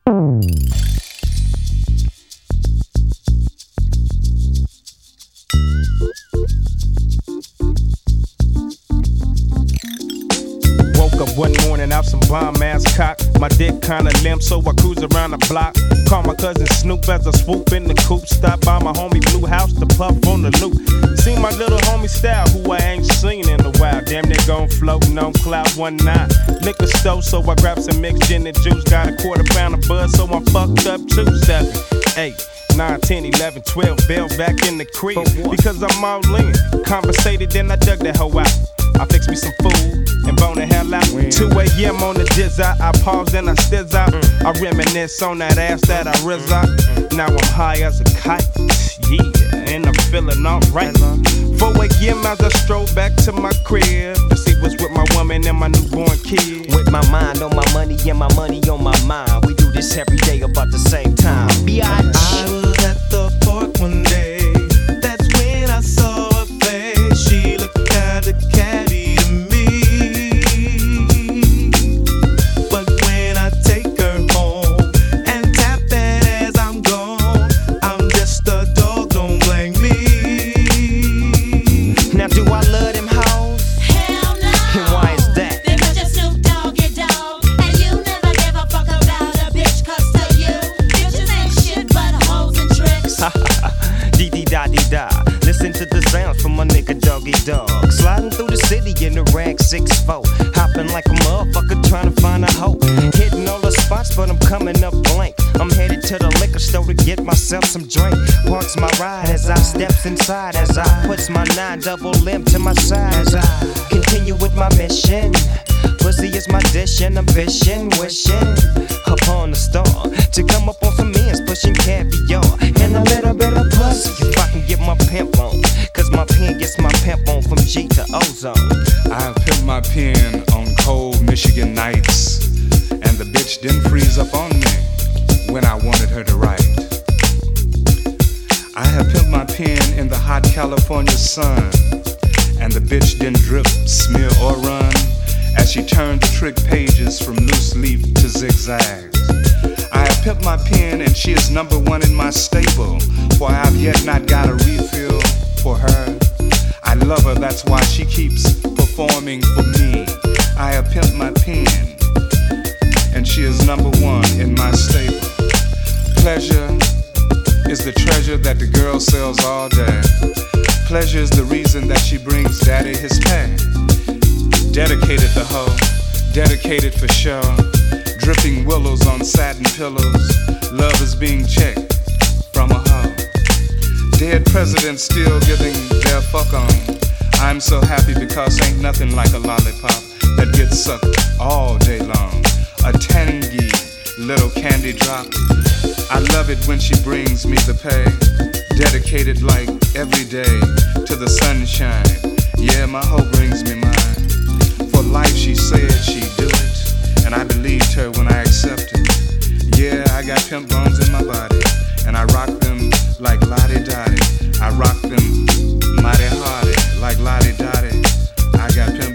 Woke up one morning out some bomb ass cock. My dick kinda limp, so I cruise around the block. Call my cousin Snoop as I swoop in the coupe. Stop by my homie Blue House to puff on the loop. See my little homie Style, who I ain't seen in a while. Damn, they gon' floatin' on cloud 19. Liquor store, so I grab some mixed gin and juice. Got a quarter pound of buzz, so I'm fucked up too. 7, 8, 9, 10, 11, 12 bells back in the crib. Because I'm all in. Conversated, then I dug that hoe out. I fix me some food and bone the hell out. 2 a.m. on the jizz out. I pause and I stiz out. I reminisce on that ass that I rizz out. Now I'm high as a kite. Yeah, and I'm feeling alright. 4 a.m. as I stroll back to my crib to see what's with my woman and my newborn kid. With my mind on my money and my money on my mind. We do this every day about the same time. Biatch. I was at the park one day. That's when I saw her face. She looked kinda catty to me. But when I take her home and tap that ass, I'm gone. I'm just a dog, don't blame me. Now do I love them hoes? Hell no. And why is that? Because you're Snoop Dogg, your dog. And you never give a fuck about a bitch, cause to you, bitches ain't shit but hoes and tricks. Dee-dee-da-dee-da. Listen to the sounds from my nigga Doggy Dog. Sliding through the city in the rag 6'4". Hopping like a motherfucker trying to find a hoe. Hitting all the spots, but I'm coming up blank. I'm headed to the liquor store to get myself some drink. Parks my ride as I steps inside. As I puts my 9 double limb to my side. As I continue with my mission. Pussy is my dish and ambition. Wishing upon the star to come up on some ends, pushing caviar and a little bit of pussy. If I can get my pimp on, cause my pen gets my pimp on from G to Ozone. I have pimped my pen on cold Michigan nights, and the bitch didn't freeze up on me when I wanted her to write. I have pimped my pen in the hot California sun, and the bitch didn't drip, smear, or run as she turned the trick pages from loose leaf to zigzags. I have pimped my pen and she is number 1 in my stable, for I have yet not got a refill for her. I love her, that's why she keeps performing for me. I have pimped my pen and she is number 1 in my stable. Pleasure is the treasure that the girl sells all day. Pleasure is the reason that she brings daddy his pay. Dedicated the hoe, dedicated for show. Dripping willows on satin pillows. Love is being checked from a hoe. Dead presidents still giving their fuck on. I'm so happy because ain't nothing like a lollipop that gets sucked all day long. A tangy little candy drop. I love it when she brings me the pay. Dedicated like every day to the sunshine. Yeah, my hoe brings me mine. For life she said she'd do it, and I believed her when I accepted. Yeah, I got pimp bones in my body, and I rock them like Lottie Dottie. I rock them mighty hardy like Lottie Dottie. I got pimp